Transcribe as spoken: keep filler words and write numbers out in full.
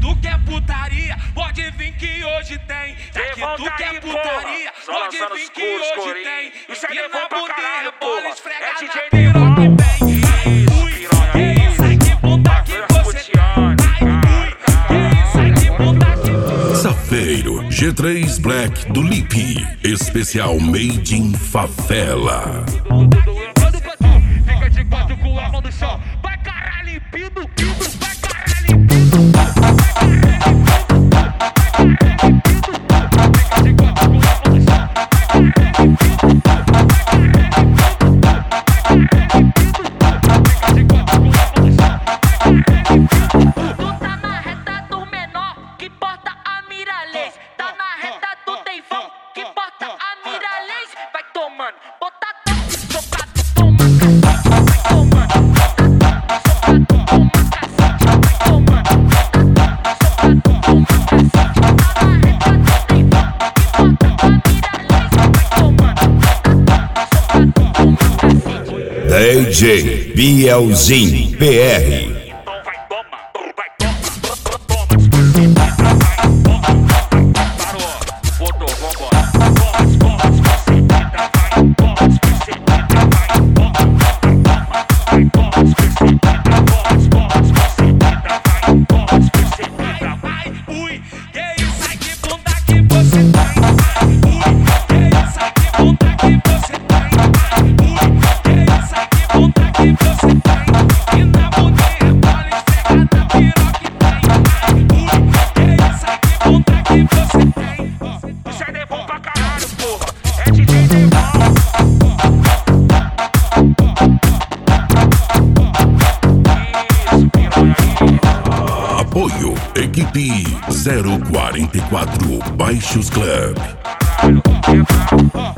tu quer putaria, pode vir que hoje tem. Já que tu quer putaria, pode vir que hoje tem. Isso é Empina Devon a pra bunda e caralho, rebola, porra. esfrega É na D J piroca Devon. e vem. Ai, ui, que isso, ai que bunda que você tem. Ai, ui, que isso, ai que bunda que... Safeiro G três Black do Lipe, especial Made in Favela. Fica de quatro com a mão no chão. Vai caralho, limpinho, pido, vai caralho, limpinho. Fica de quatro com a mão no chão. Fica de quatro com a mão no chão. Tu tá na reta do menor, que porta a miralês. Tá na reta do Deivão, que porta a miralês. Vai tomando, botadão, socado, toma cacete. Vai tomando, botadão, socado, toma cacete. Vai tomando, botadão, socado, toma cacete. Tá na reta do Deivão, que porta a miralês. Vai tomando, botadão, socado, toma cacete. D J Bielzinho P R. Então vai toma, vai toma, toma, escondida, vai toma, parou, botou, vambora, toma, toma, escondida, vai toma, escondida, vai toma, vai toma, escondida, toma, toma, escondida, vai toma, escondida, Ai, ui, que isso, ai que bunda que você tem. Ai, ui, que isso, ai que bunda que você tem. Ai, ui, que isso, ai que bunda que você tem. E na bunda e rebola, esfrega na piroca e vem. Ai, ui, que isso, ai que bunda que você tem. isso é Devon pra caralho, porra, é D J Devon. Isso, piranha aí. Apoio Equipe zero quarenta e quatro Baixos Club. Caralho, quebra.